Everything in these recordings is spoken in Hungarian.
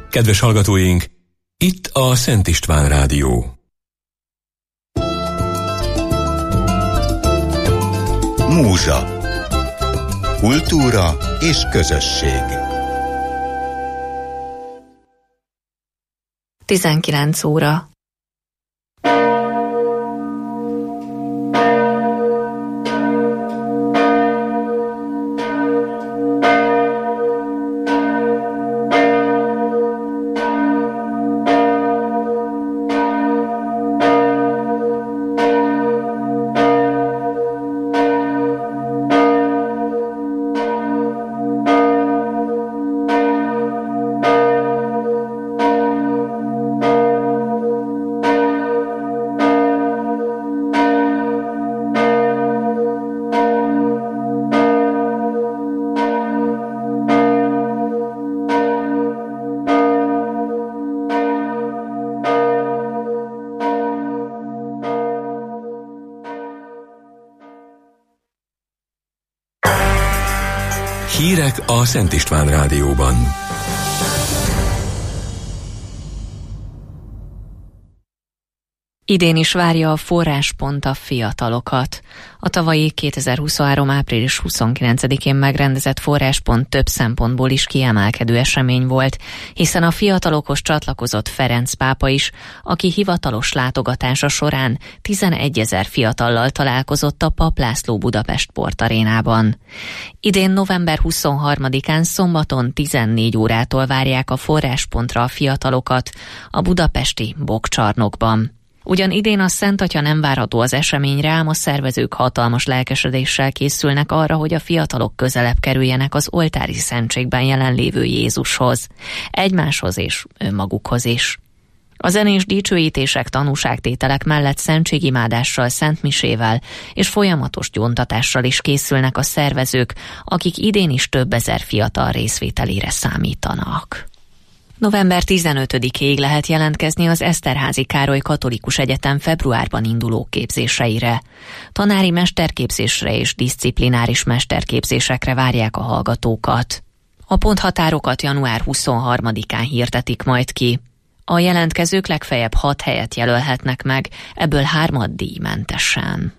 Kedves hallgatóink, itt a Szent István Rádió. Múzsa. Kultúra és közösség. 19 óra. Hírek a Szent István Rádióban. Idén is várja a forráspont a fiatalokat. A tavalyi 2023. április 29-én megrendezett forráspont több szempontból is kiemelkedő esemény volt, hiszen a fiatalokhoz csatlakozott Ferenc pápa is, aki hivatalos látogatása során 11 000 fiatallal találkozott a Papp László Budapest Sportarénában. Idén november 23-án szombaton 14 órától várják a forráspontra a fiatalokat a budapesti Bokcsarnokban. Ugyan idén a Szent Atya nem várható az eseményre, ám a szervezők hatalmas lelkesedéssel készülnek arra, hogy a fiatalok közelebb kerüljenek az oltári szentségben jelenlévő Jézushoz, egymáshoz és önmagukhoz is. A zenés dicsőítések, tanúságtételek mellett szentségimádással, szentmisével és folyamatos gyóntatással is készülnek a szervezők, akik idén is több ezer fiatal részvételére számítanak. November 15-ig lehet jelentkezni az Eszterházy Károly Katolikus Egyetem februárban induló képzéseire. Tanári mesterképzésre és diszciplináris mesterképzésekre várják a hallgatókat. A ponthatárokat január 23-án hirdetik majd ki. A jelentkezők legfeljebb 6 helyet jelölhetnek meg, ebből 3 díjmentesen.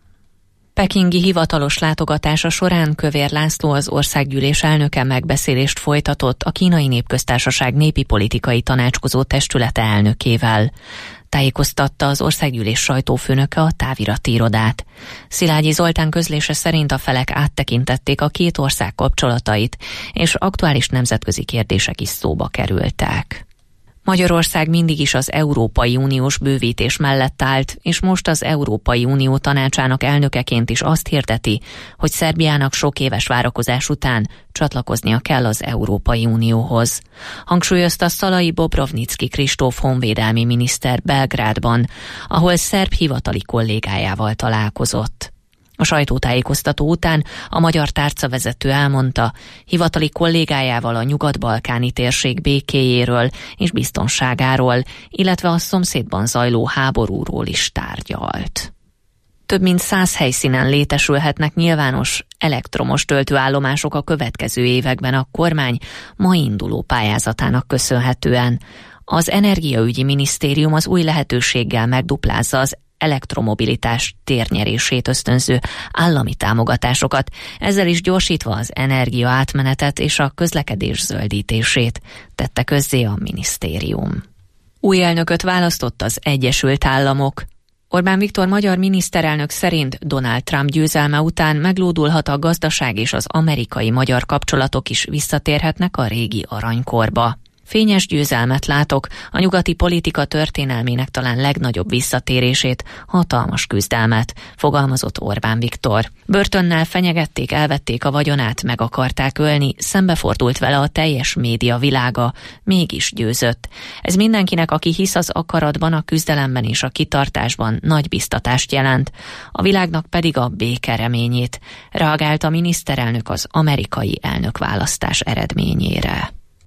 Pekingi hivatalos látogatása során Kövér László, az országgyűlés elnöke megbeszélést folytatott a Kínai Népköztársaság népi politikai tanácskozó testülete elnökével. Tájékoztatta az országgyűlés sajtófőnöke a távirati irodát. Szilágyi Zoltán közlése szerint a felek áttekintették a két ország kapcsolatait, és aktuális nemzetközi kérdések is szóba kerültek. Magyarország mindig is az Európai Uniós bővítés mellett állt, és most az Európai Unió tanácsának elnökeként is azt hirdeti, hogy Szerbiának sok éves várakozás után csatlakoznia kell az Európai Unióhoz. Hangsúlyozta Szalai Bobrovnicki Kristóf honvédelmi miniszter Belgrádban, ahol szerb hivatali kollégájával találkozott. A sajtótájékoztató után a magyar tárcavezető elmondta, hivatali kollégájával a nyugat-balkáni térség békéjéről és biztonságáról, illetve a szomszédban zajló háborúról is tárgyalt. Több mint 100 helyszínen létesülhetnek nyilvános elektromos töltőállomások a következő években a kormány ma induló pályázatának köszönhetően. Az Energiaügyi Minisztérium az új lehetőséggel megduplázza az elektromobilitás térnyerését ösztönző állami támogatásokat, ezzel is gyorsítva az energia átmenetet és a közlekedés zöldítését, tette közzé a minisztérium. Új elnököt választott az Egyesült Államok. Orbán Viktor magyar miniszterelnök szerint Donald Trump győzelme után meglódulhat a gazdaság és az amerikai-magyar kapcsolatok is visszatérhetnek a régi aranykorba. Fényes győzelmet látok, a nyugati politika történelmének talán legnagyobb visszatérését, hatalmas küzdelmet, fogalmazott Orbán Viktor. Börtönnel fenyegették, elvették a vagyonát, meg akarták ölni, szembefordult vele a teljes média világa, mégis győzött. Ez mindenkinek, aki hisz az akaratban, a küzdelemben és a kitartásban, nagy biztatást jelent, a világnak pedig a béke reményét, reagált a miniszterelnök az amerikai elnökválasztás eredményére.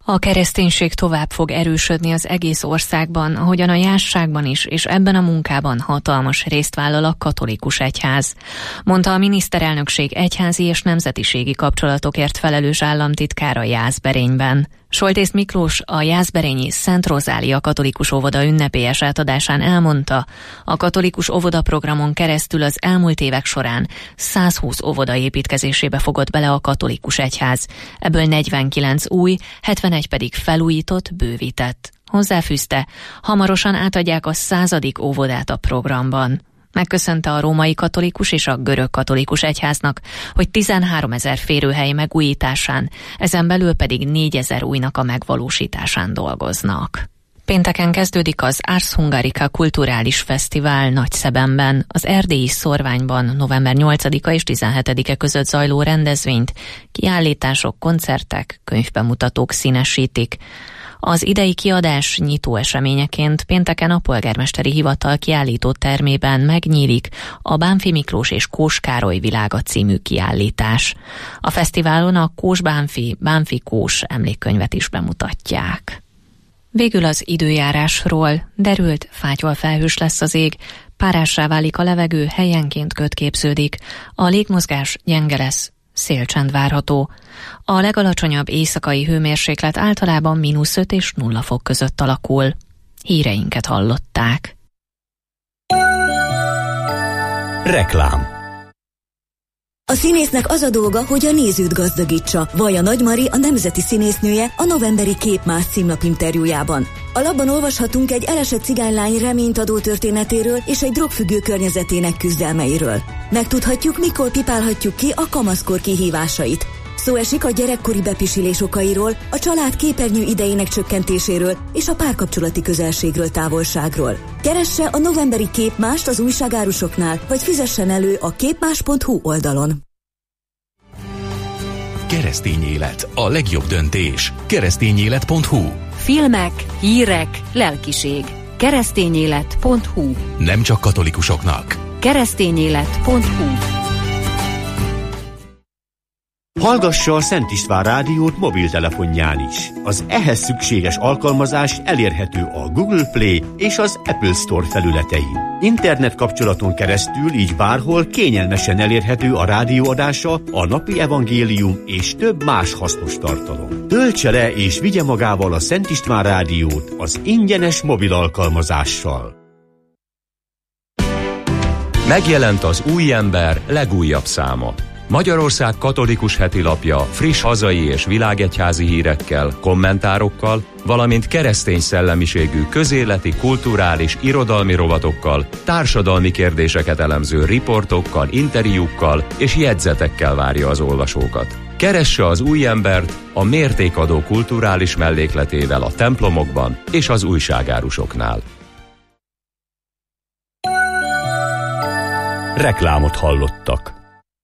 A kereszténység tovább fog erősödni az egész országban, ahogyan a Jászságban is, és ebben a munkában hatalmas részt vállal a katolikus egyház, mondta a miniszterelnökség egyházi és nemzetiségi kapcsolatokért felelős államtitkára Jászberényben. Soltész Miklós a jászberényi Szent Rozália katolikus óvoda ünnepélyes átadásán elmondta, a katolikus óvodaprogramon keresztül az elmúlt évek során 120 óvoda építkezésébe fogott bele a katolikus egyház, ebből 49 új, 71 pedig felújított, bővített. Hozzáfűzte, hamarosan átadják a 100. óvodát a programban. Megköszönte a római katolikus és a görög katolikus egyháznak, hogy 13 000 férőhely megújításán, ezen belül pedig 4 000 újnak a megvalósításán dolgoznak. Pénteken kezdődik az Ars Hungarica Kulturális Fesztivál Nagyszebenben, az erdélyi Szorványban november 8-a és 17-e között zajló rendezvényt kiállítások, koncertek, könyvbemutatók színesítik. Az idei kiadás nyitó eseményeként pénteken a polgármesteri hivatal kiállító termében megnyílik a Bánffy Miklós és Kós Károly világa című kiállítás. A fesztiválon a Kós Bánffy Kós emlékkönyvet is bemutatják. Végül az időjárásról. Derült, fátyol felhős lesz az ég, párássá válik a levegő, helyenként köd képződik, a légmozgás gyenge lesz, szélcsend várható. A legalacsonyabb éjszakai hőmérséklet általában -5 és 0 fok között alakul. Híreinket hallották. Reklám. A színésznek az a dolga, hogy a nézőt gazdagítsa. Vaja Nagy Mari, a nemzeti színésznője a novemberi Képmás címlap interjújában. A lapban olvashatunk egy elesett cigánylány reményt adó történetéről és egy drogfüggő környezetének küzdelmeiről. Megtudhatjuk, mikor pipálhatjuk ki a kamaszkor kihívásait. Szó esik a gyerekkori bepisilés okairól, a család képernyő idejének csökkentéséről és a párkapcsolati közelségről, távolságról. Keresse a novemberi Képmást az újságárusoknál, vagy fizessen elő a képmás.hu oldalon. Keresztény élet, a legjobb döntés. Keresztényélet.hu. Filmek, hírek, lelkiség. Keresztényélet.hu. Nem csak katolikusoknak. Keresztényélet.hu. Hallgassa a Szent István rádiót mobiltelefonján is. Az ehhez szükséges alkalmazás elérhető a Google Play és az Apple Store felületein. Internet kapcsolaton keresztül így bárhol kényelmesen elérhető a rádióadása, a napi evangélium és több más hasznos tartalom. Töltse le és vigye magával a Szent István rádiót az ingyenes mobil alkalmazással. Megjelent az Új Ember legújabb száma. Magyarország katolikus hetilapja friss hazai és világegyházi hírekkel, kommentárokkal, valamint keresztény szellemiségű közéleti, kulturális, irodalmi rovatokkal, társadalmi kérdéseket elemző riportokkal, interjúkkal és jegyzetekkel várja az olvasókat. Keresse az Új Embert a mértékadó kulturális mellékletével a templomokban és az újságárusoknál. Reklámot hallottak.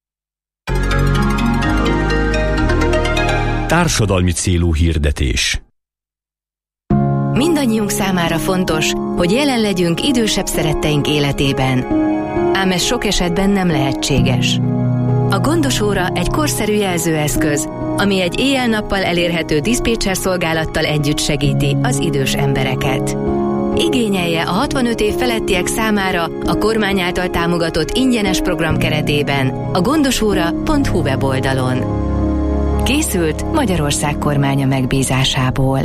Társadalmi célú hirdetés. Mindannyiunk számára fontos, hogy jelen legyünk idősebb szeretteink életében. Ám ez sok esetben nem lehetséges. A Gondos Óra egy korszerű jelzőeszköz, ami egy éjjel-nappal elérhető diszpécser szolgálattal együtt segíti az idős embereket. Igényelje a 65 év felettiek számára a kormány által támogatott ingyenes program keretében a gondosóra.hu weboldalon. Készült Magyarország kormánya megbízásából.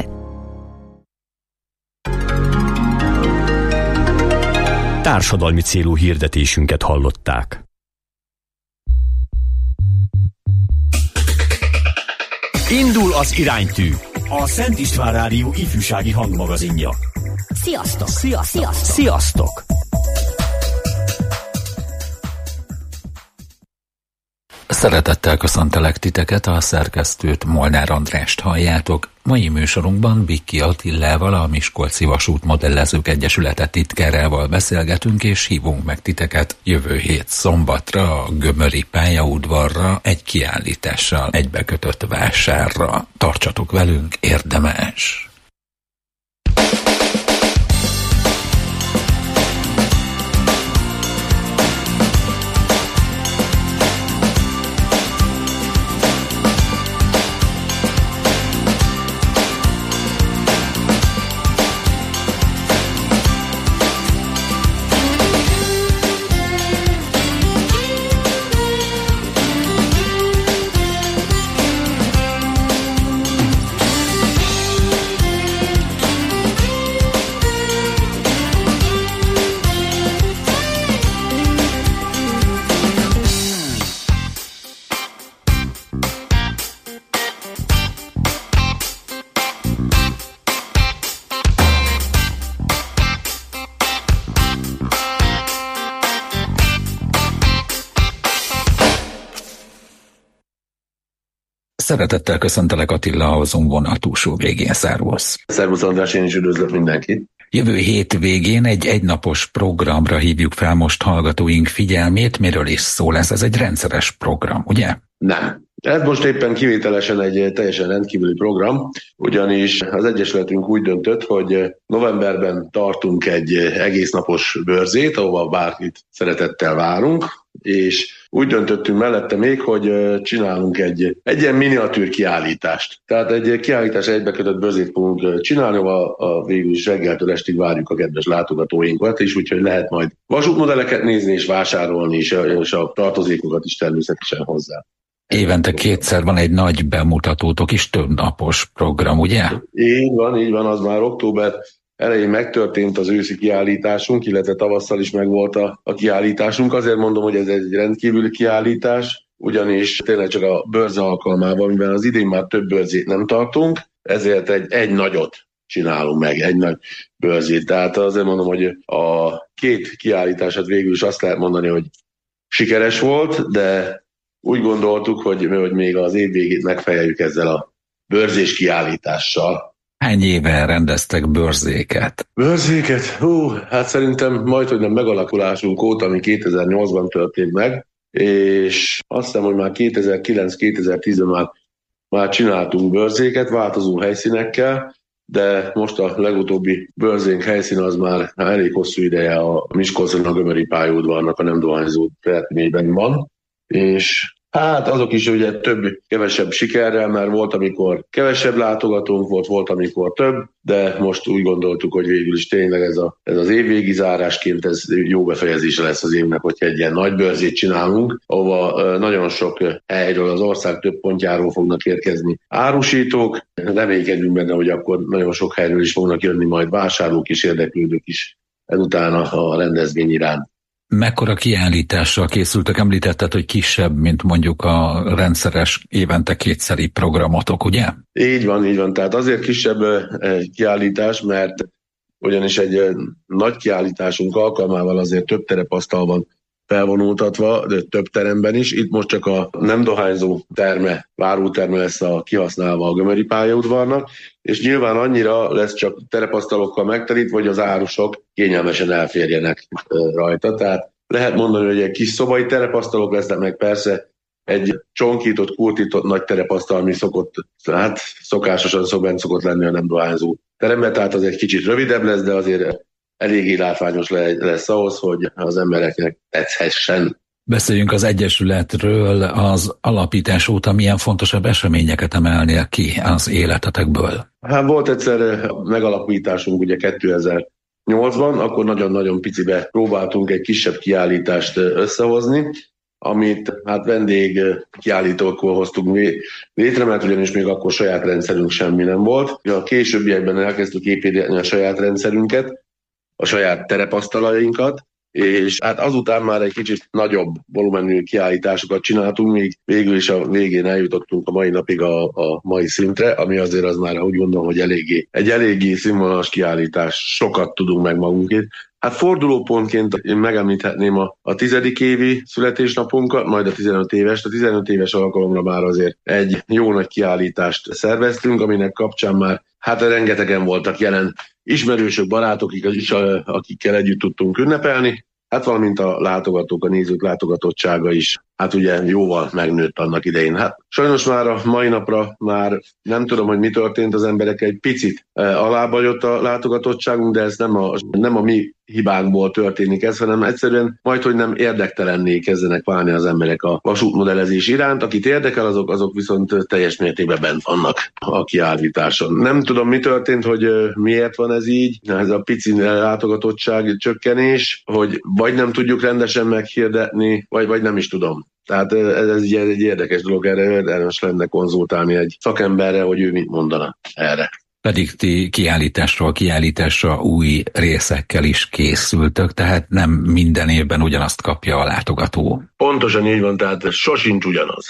Társadalmi célú hirdetésünket hallották. Indul az iránytű, a Szent István Rádió ifjúsági hangmagazinja. Sziasztok! Sziasztok! Sziasztok! Szeretettel köszöntelek titeket, a szerkesztőt, Molnár Andrást halljátok. Mai műsorunkban Bikki Attillával, a Miskolci Vasút Modellezők Egyesülete titkárával beszélgetünk, és hívunk meg titeket jövő hét szombatra a Gömöri pályaudvarra egy kiállítással egybekötött vásárra. Tartsatok velünk, érdemes! Szeretettel köszöntelek, Attila, a Zoom túlsó végén. Szervusz! Szervusz András, én is üdvözlök mindenkit! Jövő hétvégén egy egynapos programra hívjuk fel most hallgatóink figyelmét. Miről is szól ez? Ez egy rendszeres program, ugye? Nem. Ez most éppen kivételesen egy teljesen rendkívüli program, ugyanis az Egyesületünk úgy döntött, hogy novemberben tartunk egy egésznapos bőrzét, ahova bárkit szeretettel várunk, és úgy döntöttünk mellette még, hogy csinálunk egy ilyen miniatűr kiállítást. Tehát egy kiállítás egybekötött bőrzét fogunk csinálni, ahol végül is reggeltől estig várjuk a kedves látogatóinkat, és úgyhogy lehet majd vasútmodelleket nézni és vásárolni, és a tartozékokat is természetesen hozzá. Évente kétszer van egy nagy bemutatótok is, több napos program, ugye? Így van, az már október elején megtörtént az őszi kiállításunk, illetve tavasszal is megvolt a kiállításunk. Azért mondom, hogy ez egy rendkívüli kiállítás, ugyanis tényleg csak a bőrze alkalmával, mivel az idén már több bőrzét nem tartunk, ezért egy nagyot csinálunk meg, egy nagy bőrzét. Tehát azért mondom, hogy a két kiállítását végül is azt lehet mondani, hogy sikeres volt, de úgy gondoltuk, hogy még az év végét megfejeljük ezzel a bőrzés kiállítással. Hány éve rendeztek bőrzéket? Bőrzéket? Hát szerintem majdhogy nem megalakulásunk óta, ami 2008-ban történt meg, és azt hiszem, hogy már 2009-2010-ben már csináltunk bőrzéket, változó helyszínekkel, de most a legutóbbi bőrzénk helyszín az már elég hosszú ideje a Miskolcon a Gömöri pályaudvarnak a nem dohányzó településben van, és hát azok is ugye kevesebb sikerrel, mert volt, amikor kevesebb látogatónk volt, amikor több, de most úgy gondoltuk, hogy végül is tényleg ez az évvégi zárásként ez jó befejezése lesz az évnek, hogyha egy ilyen nagy bőrzét csinálunk, ahova nagyon sok helyről, az ország több pontjáról fognak érkezni árusítók. Reménykedünk benne, hogy akkor nagyon sok helyről is fognak jönni majd vásárlók és érdeklődők is ezután a rendezvény iránt. Mekkora kiállítással készültek? Említetted, hogy kisebb, mint mondjuk a rendszeres évente kétszeri programotok, ugye? Így van. Tehát azért kisebb kiállítás, mert ugyanis egy nagy kiállításunk alkalmával azért több terepasztal van felvonultatva, de több teremben is. Itt most csak a nem dohányzó váróterme lesz kihasználva a Gömöri pályaudvarnak, és nyilván annyira lesz csak terepasztalokkal megterítve, hogy az árusok kényelmesen elférjenek rajta. Tehát lehet mondani, hogy egy kis szobai terepasztalok lesznek, meg persze egy csonkított, kurtított nagy terepasztal, ami szokásosan szokott lenni a nem dohányzó teremben, tehát az egy kicsit rövidebb lesz, de azért eléggé látványos lesz ahhoz, hogy az embereknek tetszessen. Beszéljünk az Egyesületről. Az alapítás óta milyen fontosabb eseményeket emelnél ki az életetekből? Hát volt egyszer megalapításunk ugye 2008-ban, akkor nagyon-nagyon picibe próbáltunk egy kisebb kiállítást összehozni, amit vendég kiállítókkal hoztunk létre, mert ugyanis még akkor saját rendszerünk semmi nem volt. A későbbiekben elkezdtük építeni a saját rendszerünket, a saját terepasztalainkat, és hát azután már egy kicsit nagyobb volumenű kiállításokat csináltunk, még végül is a végén eljutottunk a mai napig a mai szintre, ami azért az már úgy gondolom, hogy egy eléggé színvonalas kiállítás, sokat tudunk meg magunkét. Hát fordulópontként én megemlíthetném a 10. évi születésnapunkat, majd a 15 éves. A 15 éves alkalomra már azért egy jó nagy kiállítást szerveztünk, aminek kapcsán már rengetegen voltak jelen ismerősök, barátok, akikkel együtt tudtunk ünnepelni, valamint a látogatók, a nézők látogatottsága is, ugye jóval megnőtt annak idején. Sajnos már a mai napra már nem tudom, hogy mi történt, az emberek egy picit alább jött a látogatottságunk, de ez nem a mi hibánkból történik ez, hanem egyszerűen majdhogy nem érdektelenné kezdenek válni az emberek a vasútmodellezés iránt. Akit érdekel, azok viszont teljes mértékben bent vannak a kiállításon. Nem tudom, mi történt, hogy miért van ez így, ez a pici látogatottság csökkenés, hogy vagy nem tudjuk rendesen meghirdetni, vagy nem is tudom. Tehát ez egy érdekes dolog, erre érdemes lenne konzultálni egy szakemberre, hogy ő mit mondana erre. Pedig ti kiállításra új részekkel is készültök, tehát nem minden évben ugyanazt kapja a látogató. Pontosan így van, tehát sosincs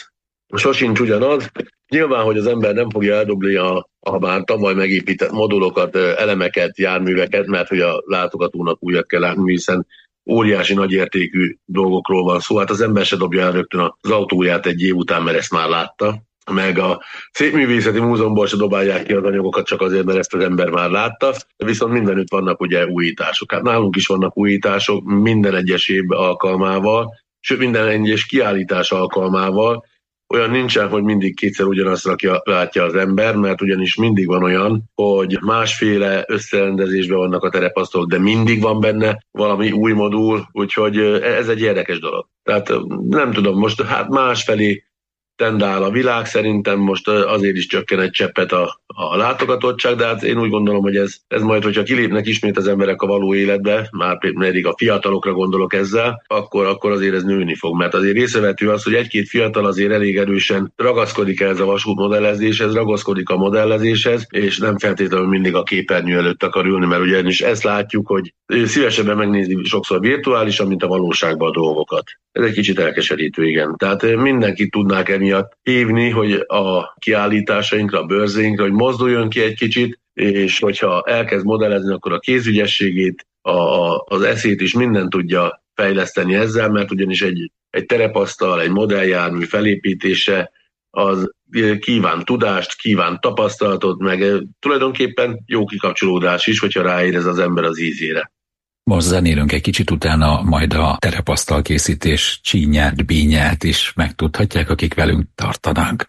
ugyanaz. Nyilván, hogy az ember nem fogja eldobni a már tavaly megépített modulokat, elemeket, járműveket, mert hogy a látogatónak újat kell látni, hiszen óriási nagyértékű dolgokról van szó. Az ember se dobja el rögtön az autóját egy év után, mert ezt már látta. meg a Szépművészeti Múzeumból se dobálják ki az anyagokat csak azért, mert ezt az ember már látta, viszont mindenütt vannak ugye újítások. Hát nálunk is vannak újítások minden egyes év alkalmával, sőt minden egyes kiállítás alkalmával. Olyan nincsen, hogy mindig kétszer ugyanazt látja az ember, mert ugyanis mindig van olyan, hogy másféle összerendezésben vannak a terepasztalok, de mindig van benne valami új modul, úgyhogy ez egy érdekes dolog. Tehát nem tudom, most hát másfelé tendál a világ, szerintem most azért is csökken egy cseppet a látogatottság, de hát én úgy gondolom, hogy ez majd, hogyha kilépnek ismét az emberek a való életbe, már pedig a fiatalokra gondolok ezzel, akkor azért ez nőni fog, mert azért észrevehető az, hogy egy-két fiatal azért elég erősen ragaszkodik ehhez a vasútmodellezéshez, ragaszkodik a modellezéshez, és nem feltétlenül mindig a képernyő előtt akar ülni, mert ugyanis ezt látjuk, hogy szívesebben megnézi sokszor virtuálisan, mint a valóságban a dolgokat. Ez egy kicsit elkeserítő, igen. Tehát mindenkit tudnák emiatt hívni, hogy a kiállításainkra, a bőrzénkre, hogy mozduljon ki egy kicsit, és hogyha elkezd modellezni, akkor a kézügyességét, az eszét is minden tudja fejleszteni ezzel, mert ugyanis egy terepasztal, egy modelljármű felépítése az kíván tudást, kíván tapasztalatot, meg tulajdonképpen jó kikapcsolódás is, hogyha ráérez az ember az ízére. Most zenélünk egy kicsit, utána majd a terepasztalkészítés csínyát, bínyát is megtudhatják, akik velünk tartanak.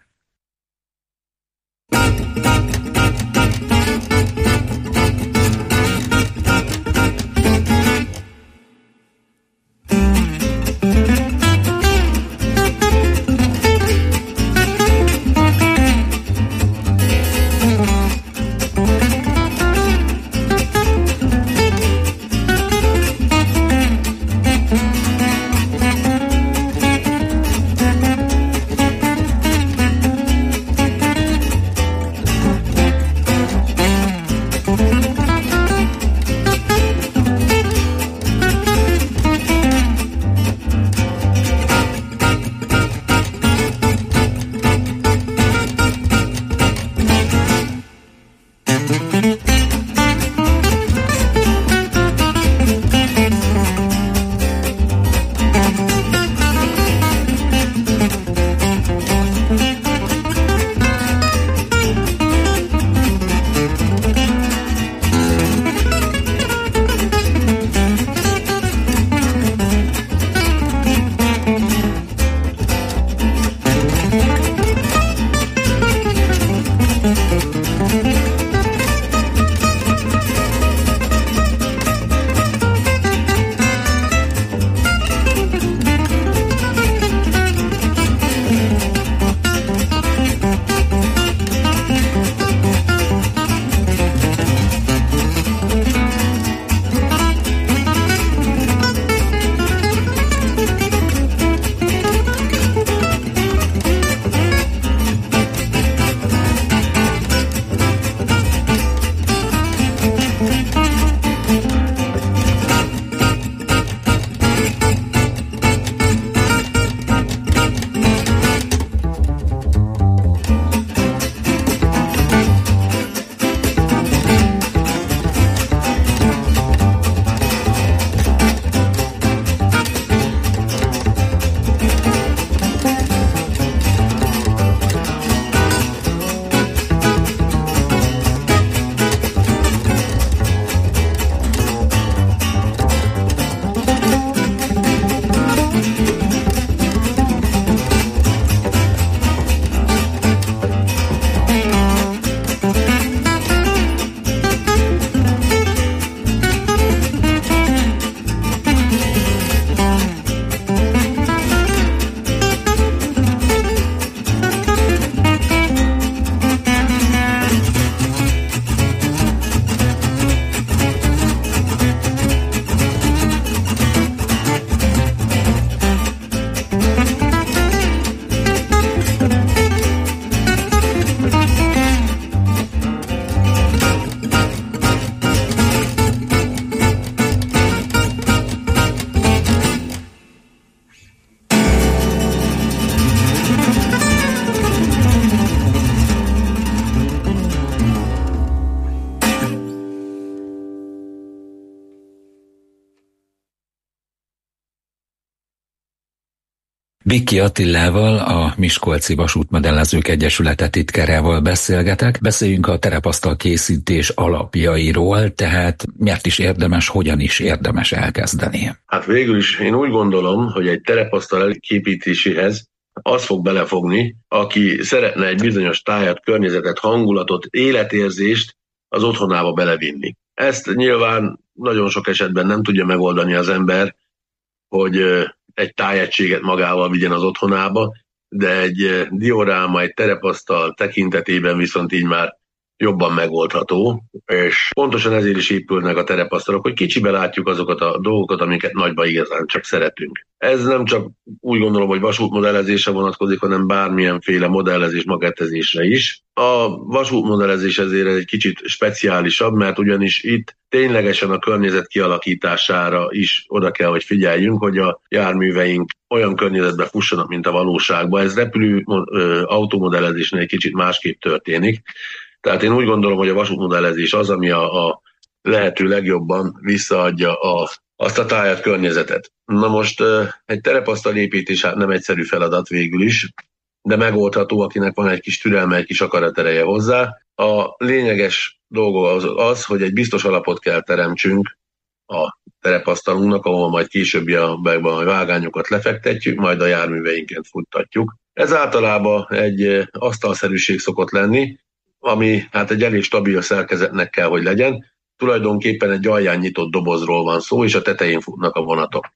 Bikki Attilával, a Miskolci Vasútmodellezők Egyesülete titkárával beszélgetek. Beszéljünk a terepasztal készítés alapjairól, tehát miért is érdemes, hogyan is érdemes elkezdeni? Hát végül is én úgy gondolom, hogy egy terepasztal képítéséhez az fog belefogni, aki szeretne egy bizonyos tájat, környezetet, hangulatot, életérzést az otthonába belevinni. Ezt nyilván nagyon sok esetben nem tudja megoldani az ember, hogy egy tájegységet magával vigyen az otthonába, de egy dioráma, egy terepasztal tekintetében viszont így már jobban megoldható, és pontosan ezért is épülnek a terepasztalok, hogy kicsibe látjuk azokat a dolgokat, amiket nagyba igazán csak szeretünk. Ez nem csak úgy gondolom, hogy vasútmodellezésre vonatkozik, hanem bármilyenféle modellezés, makettezésre is. A vasútmodellezés ezért egy kicsit speciálisabb, mert ugyanis itt ténylegesen a környezet kialakítására is oda kell, hogy figyeljünk, hogy a járműveink olyan környezetben fussanak, mint a valóságban. Ez repülő automodellezésnél egy kicsit másképp történik. Tehát én úgy gondolom, hogy a vasútmodellezés az, ami a lehető legjobban visszaadja azt a tájat, környezetet. Na most egy terepasztal építés hát nem egyszerű feladat végül is, de megoldható, akinek van egy kis türelme, egy kis akaratereje hozzá. A lényeges dolga az, hogy egy biztos alapot kell teremtsünk a terepasztalunknak, ahol majd későbbiekben a vágányokat lefektetjük, majd a járműveinket futtatjuk. Ez általában egy asztalszerűség szokott lenni, ami hát egy elég stabil szerkezetnek kell, hogy legyen. Tulajdonképpen egy alján nyitott dobozról van szó, és a tetején futnak a vonatok.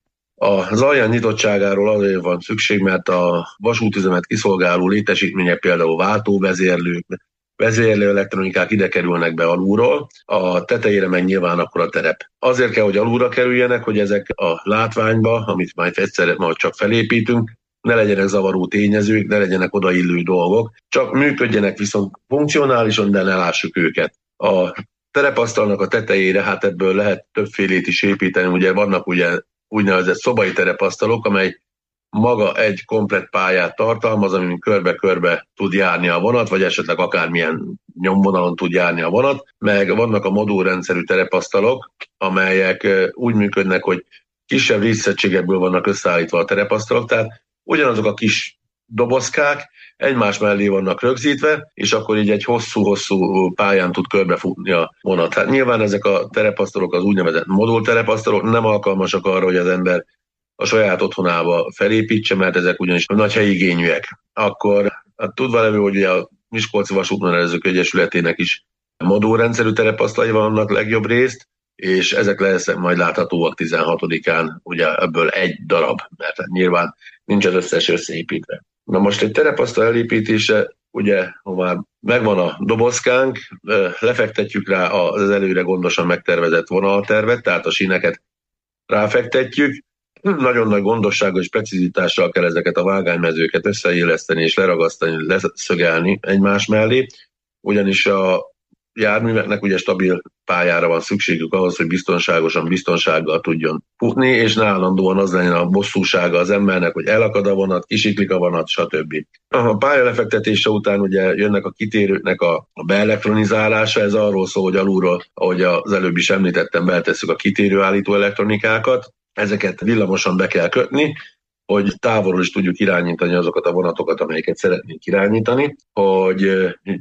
Az alján nyitottságáról azért van szükség, mert a vasútüzemet kiszolgáló létesítmények, például váltóvezérlők, vezérlő elektronikák ide kerülnek be alulról, a tetejére meg nyilván akkor a terep. Azért kell, hogy alulra kerüljenek, hogy ezek a látványba, amit majd egyszer majd csak felépítünk, ne legyenek zavaró tényezők, ne legyenek odaillő dolgok, csak működjenek viszont funkcionálisan, de ne lássuk őket. A terepasztalnak a tetejére, hát ebből lehet többfélét is építeni, ugye vannak ugye úgynevezett szobai terepasztalok, amely maga egy komplett pályát tartalmaz, amin körbe-körbe tud járni a vonat, vagy esetleg akármilyen nyomvonalon tud járni a vonat, meg vannak a modulrendszerű terepasztalok, amelyek úgy működnek, hogy kisebb részegységekből vannak összeállítva a terepasztalok, tehát ugyanazok a kis dobozkák egymás mellé vannak rögzítve, és akkor így egy hosszú-hosszú pályán tud körbefutni a vonat. Hát nyilván ezek a terepasztalok, az úgynevezett modulterepasztalok nem alkalmasak arra, hogy az ember a saját otthonába felépítse, mert ezek ugyanis nagy helyigényűek. Akkor tudva levő, hogy a Miskolci Vasútmodellezők Egyesületének is modulrendszerű terepasztalai vannak legjobb részt, és ezek lesznek majd láthatóak 16-án, ugye ebből egy darab, mert nyilván nincs az összes összeépítve. Na most egy terepasztal elépítése, ugye, ha már megvan a dobozkánk, lefektetjük rá az előre gondosan megtervezett vonaltervet, tehát a síneket ráfektetjük, nagyon nagy gondossággal és precizitással kell ezeket a vágánymezőket összeilleszteni és leragasztani, leszögelni egymás mellé, ugyanis a járműveknek ugye stabil pályára van szükségük ahhoz, hogy biztonsággal tudjon futni, és ne állandóan az legyen a bosszúsága az embernek, hogy elakad a vonat, kisiklik a vonat, stb. A pálya lefektetése után ugye jönnek a kitérőknek a beelektronizálása, ez arról szól, hogy alulról, ahogy az előbb is említettem, beltesszük a kitérőállító elektronikákat, ezeket villamosan be kell kötni, hogy távolról is tudjuk irányítani azokat a vonatokat, amelyeket szeretnénk irányítani, hogy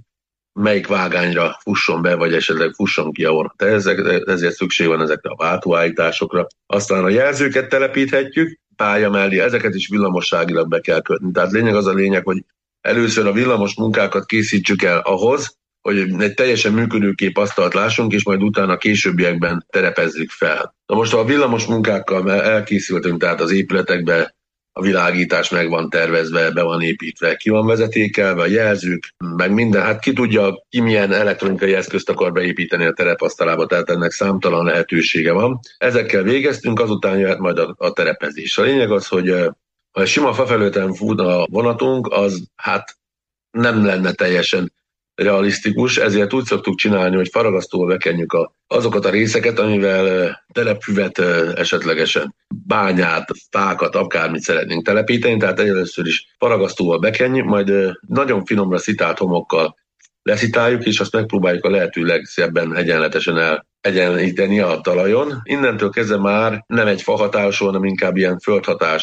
melyik vágányra fusson be, vagy esetleg fusson ki a vonat. Ezért szükség van ezekre a váltóállításokra. Aztán a jelzőket telepíthetjük, pálya mellé, ezeket is villamosságilag be kell kötni. Tehát a lényeg, hogy először a villamos munkákat készítsük el ahhoz, hogy egy teljesen működőkép asztalt lássunk, és majd utána későbbiekben terepezzük fel. Na most, ha a villamos munkákkal elkészültünk, tehát az épületekbe a világítás meg van tervezve, be van építve, ki van vezetékelve, a jelzők, meg minden. Hát ki tudja, ki milyen elektronikai eszközt akar beépíteni a terepasztalába, tehát ennek számtalan lehetősége van. Ezekkel végeztünk, azután jöhet majd a terepezés. A lényeg az, hogy ha egy sima fafelületen fut a vonatunk, az hát nem lenne teljesen realisztikus, ezért úgy szoktuk csinálni, hogy faragasztóval bekenjük azokat a részeket, amivel telepfüvet, esetlegesen bányát, fákat, akármit szeretnénk telepíteni, tehát először is faragasztóval bekenjük, majd nagyon finomra szitált homokkal leszitáljuk, és azt megpróbáljuk a lehető legszebben egyenletesen egyenlíteni a talajon. Innentől kezdve már nem egy fahatású, hanem inkább ilyen földhatású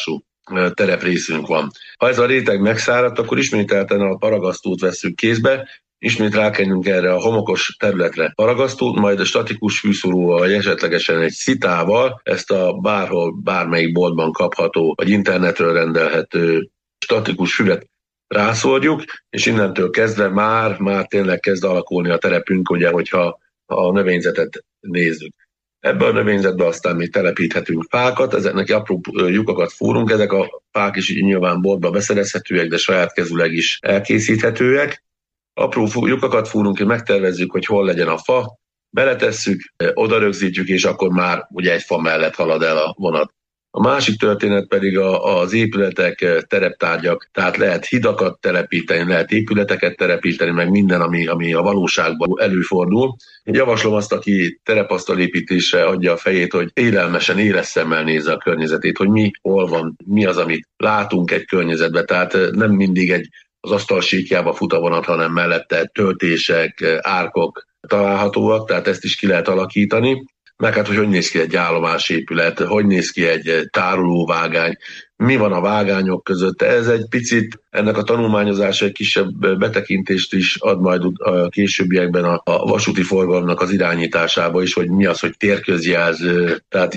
tereprészünk van. Ha ez a réteg megszáradt, akkor ismételten a paragasztót vesszük kézbe, ismét rákenjünk erre a homokos területre paragasztót, majd a statikus fűszóróval, vagy esetlegesen egy szitával ezt a bárhol, bármelyik boltban kapható, vagy internetről rendelhető statikus füvet rászórjuk, és innentől kezdve már tényleg kezd alakulni a terepünk, ugye, hogyha a növényzetet nézzük. Ebben a növényzetben aztán még telepíthetünk fákat, ezeknek apró lyukakat fúrunk, ezek a fák is nyilván boltba beszerezhetőek, de saját kezüleg is elkészíthetőek. Apró lyukakat fúrunk, és megtervezzük, hogy hol legyen a fa, beletesszük, oda rögzítjük, és akkor már ugye egy fa mellett halad el a vonat. A másik történet pedig az épületek, tereptárgyak, tehát lehet hidakat telepíteni, lehet épületeket telepíteni, meg minden, ami a valóságban előfordul. Javaslom azt, aki terepasztalépítésre adja a fejét, hogy élelmesen, éles szemmel nézze a környezetét, hogy mi, hol van, mi az, amit látunk egy környezetben. Tehát nem mindig az asztalsíkjába fut a vonat, hanem mellette töltések, árkok találhatóak, tehát ezt is ki lehet alakítani. Meg hát, hogy néz ki egy állomásépület, hogy néz ki egy tárolóvágány, mi van a vágányok között. Ez egy picit, ennek a tanulmányozása egy kisebb betekintést is ad majd a későbbiekben a vasúti forgalomnak az irányításába is, hogy mi az, hogy térközjelző, tehát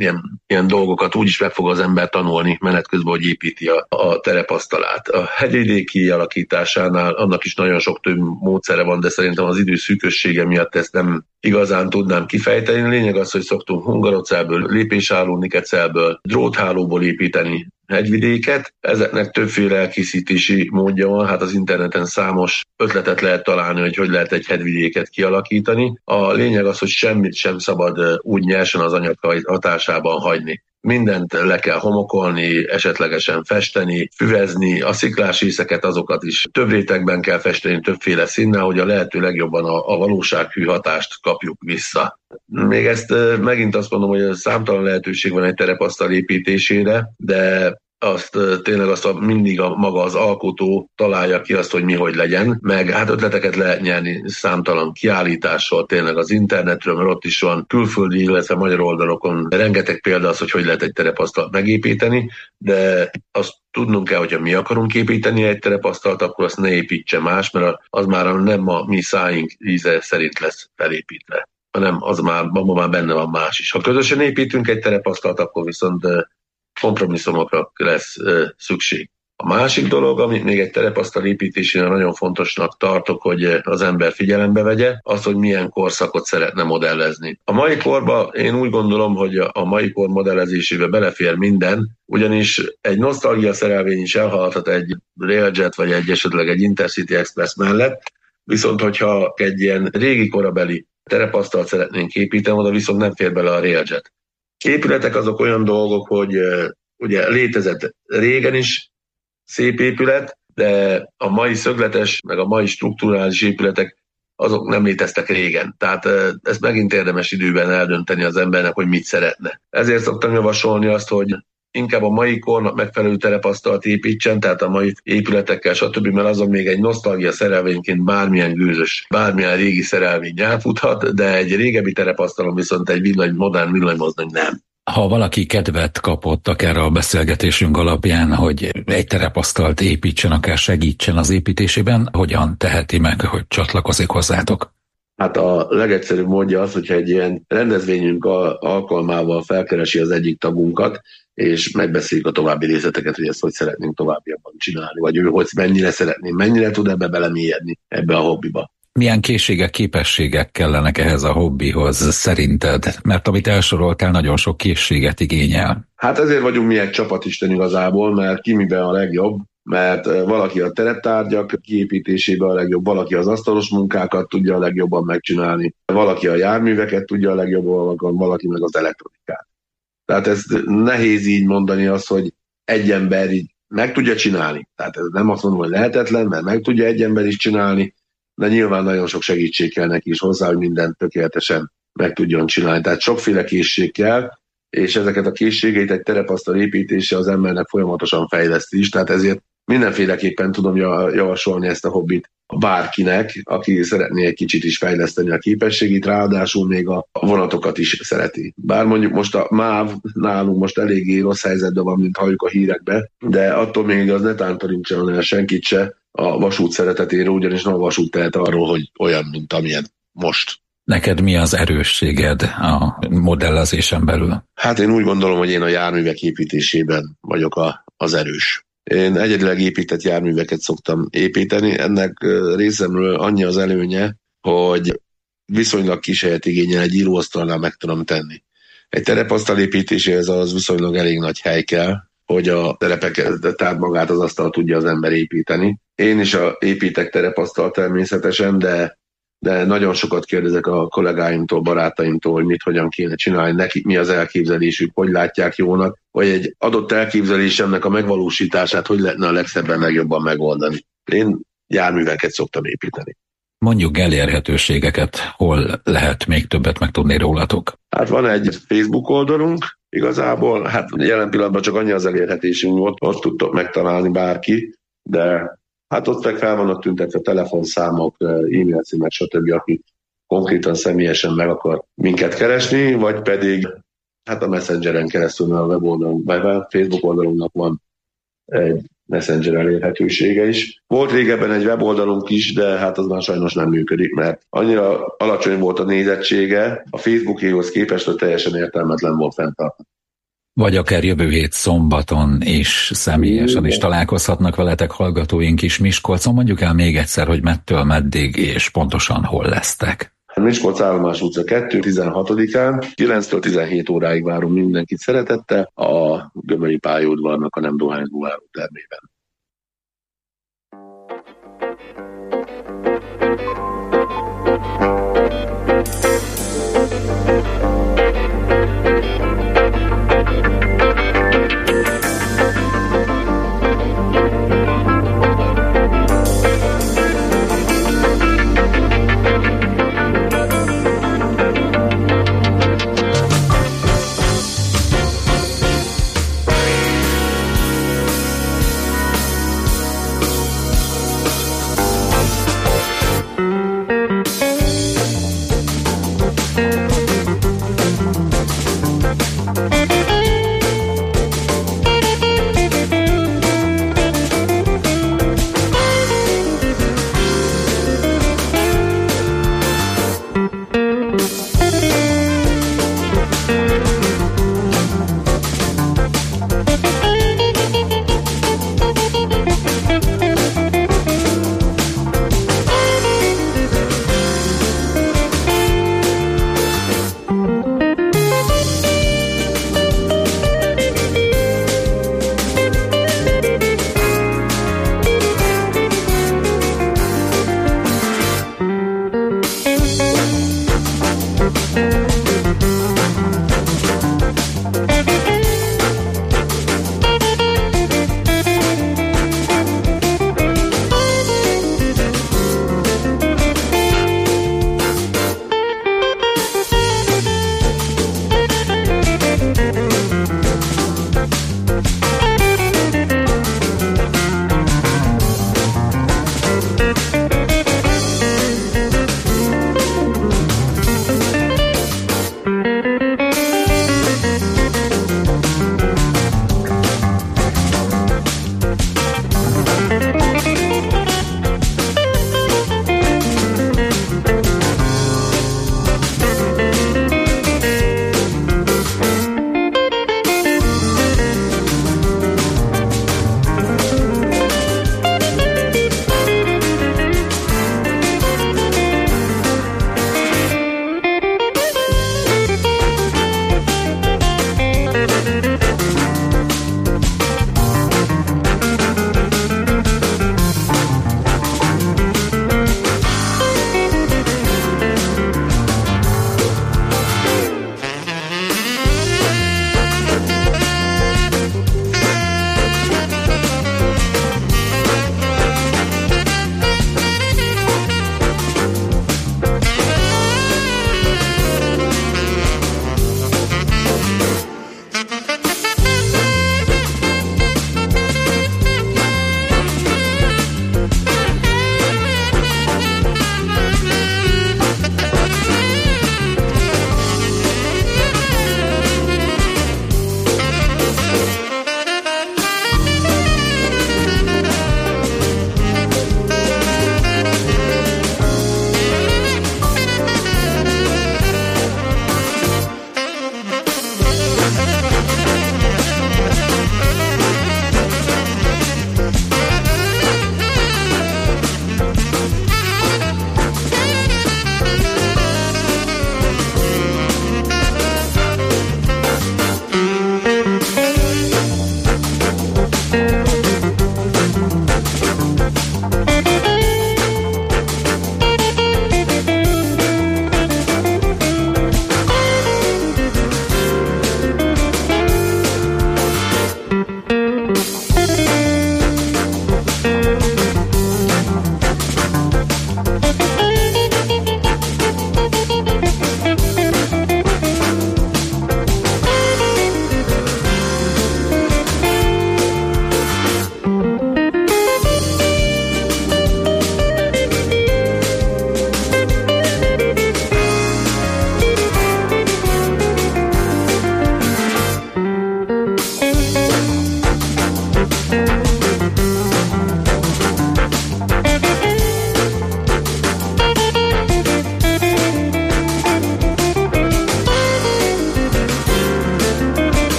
ilyen dolgokat úgy is meg fog az ember tanulni menet közben, hogy építi a terepasztalát. A hegyvidék kialakításánál annak is nagyon sok több módszere van, de szerintem az idő szűkössége miatt ezt nem igazán tudnám kifejteni. Lényeg az, hogy szoktunk hungarocellből, lépésálló nikecellből, dróthálóból építeni hegyvidéket. Ezeknek többféle elkészítési módja van, hát az interneten számos ötletet lehet találni, hogy lehet egy hegyvidéket kialakítani. A lényeg az, hogy semmit sem szabad úgy nyersen az anyag hatásában hagyni. Mindent le kell homokolni, esetlegesen festeni, füvezni, a sziklás részeket azokat is több rétegben kell festeni, többféle színnel, hogy a lehető legjobban a valósághű hatást kapjuk vissza. Még ezt megint azt mondom, hogy számtalan lehetőség van egy terepasztal építésére, de tényleg mindig maga az alkotó találja ki azt, hogy mi hogy legyen, meg hát ötleteket lehet nyerni számtalan kiállítással, tényleg az internetről, mert ott is van külföldi, illetve magyar oldalokon rengeteg példa az, hogy lehet egy terepasztalt megépíteni, de azt tudnunk kell, hogyha mi akarunk építeni egy terepasztalt, akkor azt ne építse más, mert az már nem a mi száink íze szerint lesz felépítve, hanem abban már benne van más is. Ha közösen építünk egy terepasztalt, akkor viszont kompromisszumokra lesz szükség. A másik dolog, amit még egy terepasztal építésénél nagyon fontosnak tartok, hogy az ember figyelembe vegye, az, hogy milyen korszakot szeretne modellezni. A mai korban én úgy gondolom, hogy a mai kor modellezésébe belefér minden, ugyanis egy nosztalgia szerelvény is elhaladhat egy Railjet vagy esetleg egy Intercity Express mellett, viszont hogyha egy ilyen régi korabeli terepasztalt szeretnénk építeni, oda viszont nem fér bele a Railjet. Épületek azok olyan dolgok, hogy ugye létezett régen is szép épület, de a mai szögletes, meg a mai strukturális épületek azok nem léteztek régen. Tehát ezt megint érdemes időben eldönteni az embernek, hogy mit szeretne. Ezért szoktam javasolni azt, hogy inkább a mai kornak megfelelő terepasztalt építsen, tehát a mai épületekkel, stb., mert azon még egy nosztalgia szerelvényként bármilyen gőzös, bármilyen régi szerelvény elfuthat, de egy régebbi terepasztalon viszont egy modern villanymozdony nem. Ha valaki kedvet kapott akár a beszélgetésünk alapján, hogy egy terepasztalt építsen, akár segítsen az építésében, hogyan teheti meg, hogy csatlakozik hozzátok? Hát a legegyszerűbb módja az, hogyha egy ilyen rendezvényünk alkalmával felkeresi az egyik tagunkat, és megbeszéljük a további részleteket, hogy ezt hogy szeretnénk továbbiakban csinálni, vagy ő hogy mennyire tud ebbe belemélyedni, ebbe a hobbiba. Milyen készségek, képességek kellenek ehhez a hobbihoz szerinted? Mert amit elsoroltál, nagyon sok készséget igényel. Hát ezért vagyunk mi egy csapatisten igazából, mert ki miben a legjobb, mert valaki a tereptárgyak kiépítésében a legjobb, valaki az asztalos munkákat tudja a legjobban megcsinálni, valaki a járműveket tudja a legjobban, valaki meg az elektronikát. Tehát ez nehéz így mondani azt, hogy egy ember így meg tudja csinálni. Tehát ez nem azt mondom, hogy lehetetlen, mert meg tudja egy ember is csinálni, de nyilván nagyon sok segítség kell neki is hozzá, hogy mindent tökéletesen meg tudjon csinálni. Tehát sokféle készség kell, és ezeket a készségeit egy terepasztal építése az embernek folyamatosan fejleszti is, tehát ezért mindenféleképpen tudom javasolni ezt a hobbit bárkinek, aki szeretné egy kicsit is fejleszteni a képességét, ráadásul még a vonatokat is szereti. Bár mondjuk most a MÁV nálunk most eléggé rossz helyzetben van, mint halljuk a hírekbe, de attól még az ne tántorítson el senkit se a vasút szeretetéről, ugyanis a vasút tehet arról, hogy olyan, mint amilyen most. Neked mi az erősséged a modellezésen belül? Hát én úgy gondolom, hogy én a járművek építésében vagyok az erős. Én egyedileg épített járműveket szoktam építeni, ennek részemről annyi az előnye, hogy viszonylag kis helyet igényel, egy íróasztalnál meg tudom tenni. Egy terepasztal építéséhez az viszonylag elég nagy hely kell, hogy a terepeket, tehát magát az asztalt tudja az ember építeni. Én is építek terepasztal természetesen, de nagyon sokat kérdezek a kollégáimtól, barátaimtól, hogy mit, hogyan kéne csinálni, nekik mi az elképzelésük, hogy látják jónak, vagy egy adott elképzelésemnek a megvalósítását, hogy lehetne a legszebben, legjobban megoldani. Én járműveket szoktam építeni. Mondjuk elérhetőségeket, hol lehet még többet megtudni rólatok? Hát van egy Facebook oldalunk, igazából, hát jelen pillanatban csak annyi az elérhetésünk, ott tudtok megtalálni bárki, de hát ott fel vannak tüntetve telefonszámok, e-mail címek, stb., aki konkrétan személyesen meg akar minket keresni, vagy pedig hát a Messengeren keresztül, a weboldalon, vagy a Facebook oldalunknak van egy Messenger elérhetősége is. Volt régebben egy weboldalunk is, de hát az már sajnos nem működik, mert annyira alacsony volt a nézettsége, a Facebookéhoz képest, hogy teljesen értelmetlen volt fenntartani. Vagy akár jövő hét szombaton is személyesen is találkozhatnak veletek hallgatóink is Miskolcon. Mondjuk el még egyszer, hogy mettől meddig és pontosan hol lesztek. Miskolc Állomás utca 2, 16-án, 9-től 17 óráig várunk mindenkit szeretettel a Gömöri pályaudvarnak a nem dohányzó termében.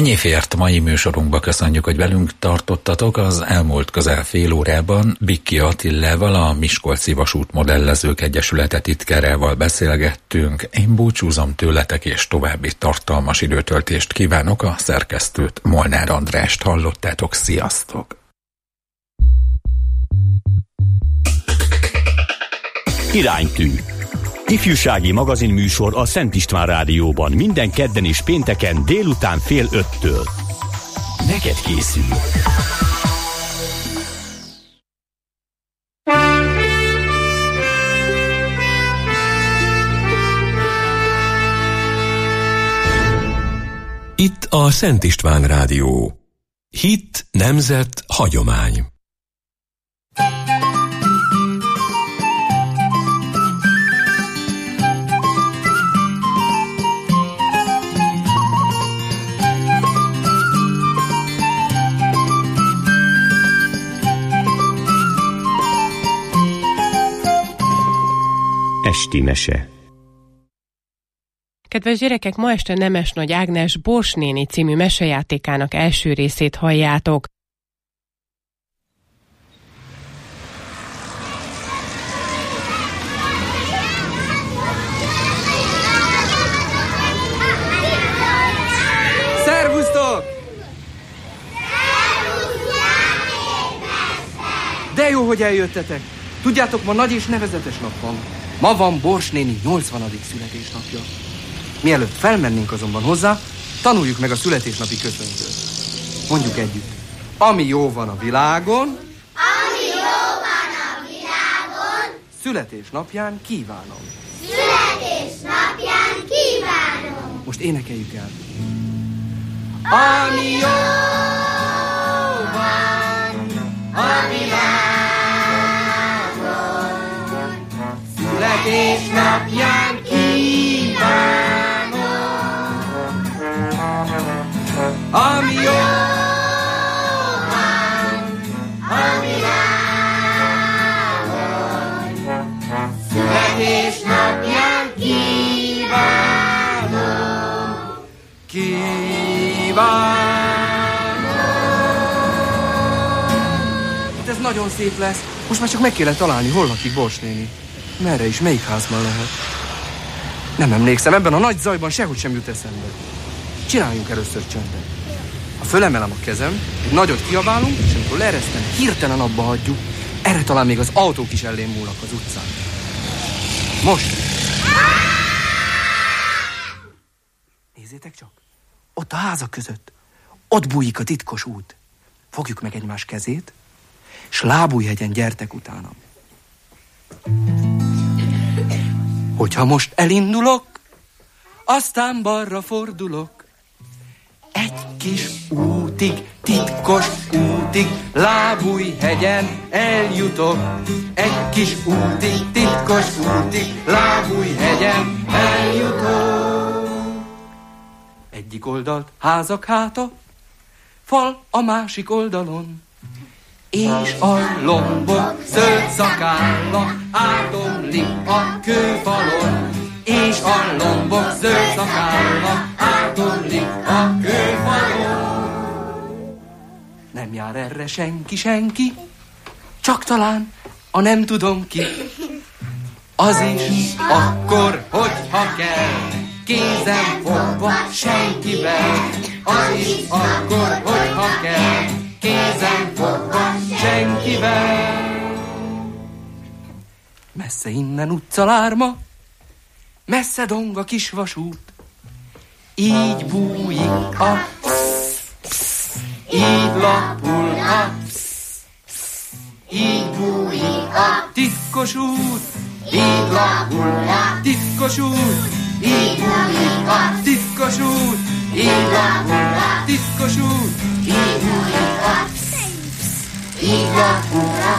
Ennyi fért mai műsorunkba, köszönjük, hogy velünk tartottatok. Az elmúlt közel fél órában Bikki Attilával, a Miskolci Vasútmodellezők Egyesülete titkárával beszélgettünk. Én búcsúzom tőletek, és további tartalmas időtöltést kívánok. A szerkesztőt, Molnár Andrást hallottátok. Sziasztok! Iránytű. Ifjúsági magazinműsor a Szent István Rádióban minden kedden és pénteken délután 4:30-től. Neked készül. Itt a Szent István Rádió. Hit, nemzet, hagyomány. Esti mese. Kedves gyerekek, ma este Nemes Nagy Ágnes Bors néni című mesejátékának első részét halljátok. Szervusztok! De jó, hogy eljöttetek. Tudjátok, ma nagy és nevezetes nap van. Ma van Bors néni 80. születésnapja. Mielőtt felmennénk azonban hozzá, tanuljuk meg a születésnapi köszöntőt. Mondjuk együtt. Ami jó van a világon, ami jó van a világon, születésnapján kívánom. Születésnapján kívánom. Most énekeljük el. Ami jó van a világon, születésnapján kívánom. Ami jó van a világon, születésnapján kívánom. Hát ez nagyon szép lesz. Most már csak meg kellett találni, hol lakik Bors néni. Merre is, melyik házban lehet? Nem emlékszem, ebben a nagy zajban sehogy sem jut eszembe. Csináljunk először csöndet. Ha fölemelem a kezem, egy nagyot kiabálunk, és amikor leeresztem, hirtelen abba hagyjuk. Erre talán még az autók is ellém múlnak az utcán. Most! Nézzétek csak! Ott a házak között. Ott bújik a titkos út. Fogjuk meg egymás kezét, s Lábújhegyen gyertek utánam. Hogyha most elindulok, aztán balra fordulok, egy kis útig, titkos útig, Lábújhegyen eljutok. Egy kis útig, titkos útig, Lábújhegyen eljutok. Egyik oldalt házak háta, fal a másik oldalon, és a lombok zöld szakálla átomlik a kőfalon. És a lombok zöld szakálla átomlik a kőfalon. Nem jár erre senki, csak talán a nem tudom ki. Az is akkor, hogyha kell, kézem fogva senkivel. Az is akkor, hogyha kell, kézem fogva senkivel. Messze innen utcalárma, messze dong a kis vasút. Így bújik a így lapul a így bújik a titkos út. Így lapul a titkos út. Így bújik a titkos út. Így lapul a titkos út. Így bújik a így lapul a.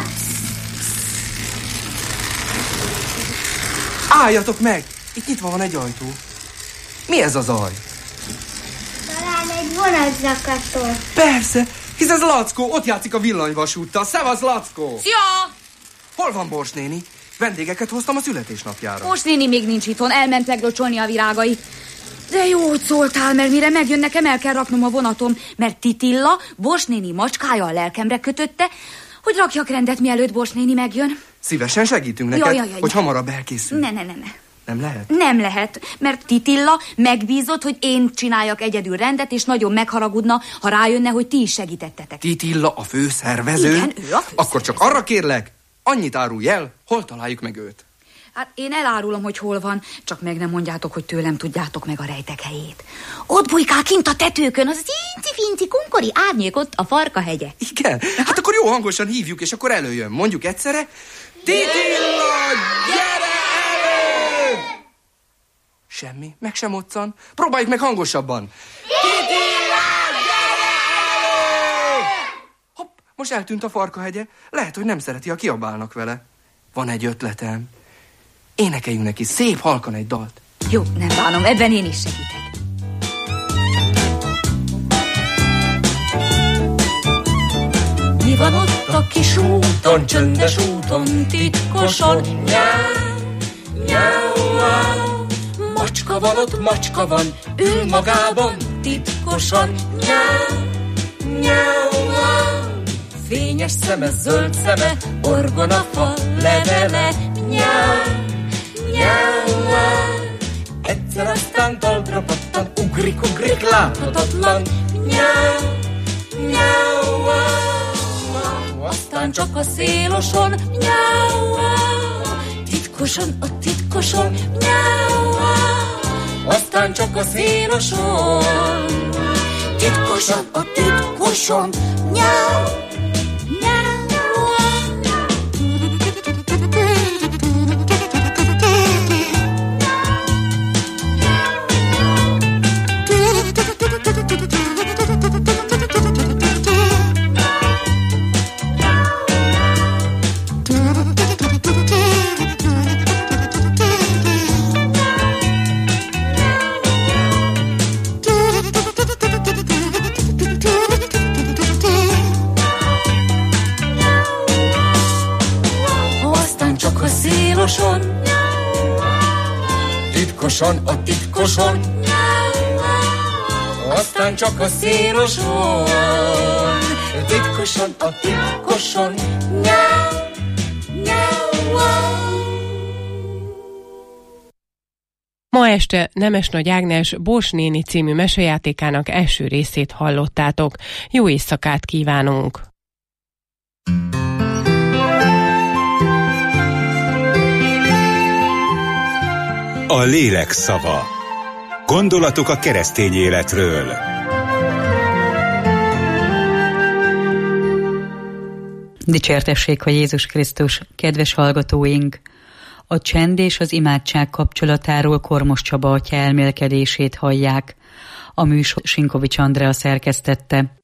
Álljatok meg! Itt nyitva van egy ajtó. Mi ez a zaj? Talán egy vonatzakató. Persze, hisz ez Lackó, ott játszik a villanyvasúttal. Szevasz, Lackó! Szia! Hol van Bors néni? Vendégeket hoztam a születésnapjára. Bors néni még nincs itthon, elment leglocsolni a virágait. De jó, hogy szóltál, mert mire megjön, nekem el kell raknom a vonatom, mert Titilla, Bors néni macskája a lelkemre kötötte, hogy rakjak rendet, mielőtt Bors néni megjön. Szívesen segítünk neked, hogy hamarabb elkészül. Ne. Nem lehet? Nem lehet, mert Titilla megbízott, hogy én csináljak egyedül rendet, és nagyon megharagudna, ha rájönne, hogy ti is segítettetek. Titilla a főszervező? Igen, ő a főszervező. Akkor csak arra kérlek, annyit árulj el, hol találjuk meg őt. Hát én elárulom, hogy hol van, csak meg nem mondjátok, hogy tőlem tudjátok meg a rejtek helyét. Ott bujkál kint a tetőkön, az inci-finci kunkori árnyék ott a Farkahegye. Igen? Hát akkor jó hangosan hívjuk, és akkor előjön. Mondjuk egyszerre. Titilla, gyere elő! Semmi, meg sem moccan. Próbáljuk meg hangosabban. Titilla, gyere elő! Hopp, most eltűnt a Farkahegye. Lehet, hogy nem szereti, ha kiabálnak vele. Van egy ötletem. Énekeljünk neki szép halkan egy dalt. Jó, nem bánom, ebben én is segítek. Mi van ott a kis úton, csöndes úton, titkosan? Nyáu, nyáu, nyáu. Macska van ott, macska van, ül magában, titkosan. Nyáu, nyáu, nyáu. Fényes szeme, zöld szeme, orgonafa, levele. Nyáu, nyáu, nyáu. Egyszer aztán talpra pattan, ugrik, láthatatlan. Nyáu, nyáu, nyáu. Aztán csak a széloson, nyáu, titkosan, a titkoson, nyáu. Aztán csak a széloson, titkosan, a titkoson, nyáu. Titkosan, a titkoson, aztán csak a széloson, titkosan, a titkoson, Ma este Nemes Nagy Ágnes Bors néni című mesejátékának első részét hallottátok. Jó éjszakát kívánunk! A lélek szava. Gondolatok a keresztény életről. Dicsértessék a Jézus Krisztus, kedves hallgatóink! A csend és az imádság kapcsolatáról Kormos Csaba atya elmélkedését hallják. A műsor Sinkovics Andrea szerkesztette.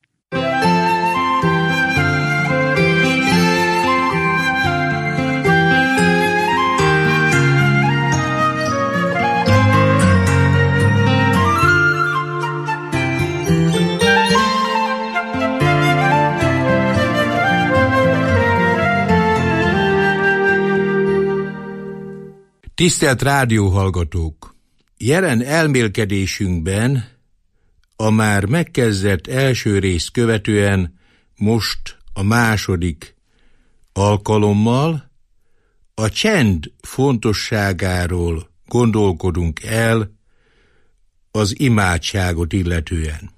Tisztelt rádióhallgatók! Jelen elmélkedésünkben a már megkezdett első részt követően most a második alkalommal a csend fontosságáról gondolkodunk el az imádságot illetően.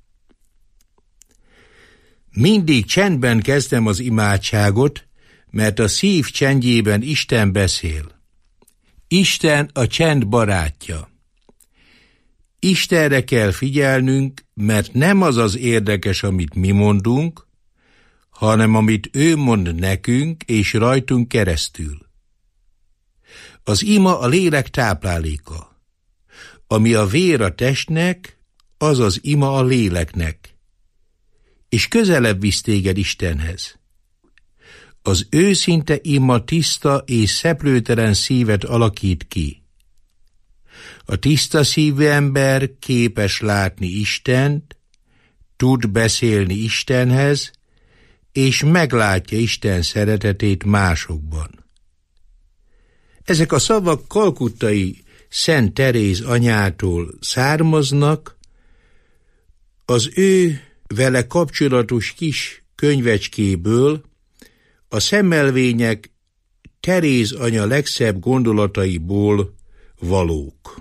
Mindig csendben kezdem az imádságot, mert a szív csendjében Isten beszél. Isten a csend barátja. Istenre kell figyelnünk, mert nem az az érdekes, amit mi mondunk, hanem amit ő mond nekünk és rajtunk keresztül. Az ima a lélek tápláléka. Ami a vér a testnek, az az ima a léleknek. És közelebb visz téged Istenhez. Az őszinte ima tiszta és szeplőtelen szívet alakít ki. A tiszta szívű ember képes látni Istent, tud beszélni Istenhez, és meglátja Isten szeretetét másokban. Ezek a szavak kalkuttai Szent Teréz anyától származnak, az ő vele kapcsolatos kis könyvecskéből a szemmelvények Teréz anya legszebb gondolataiból valók.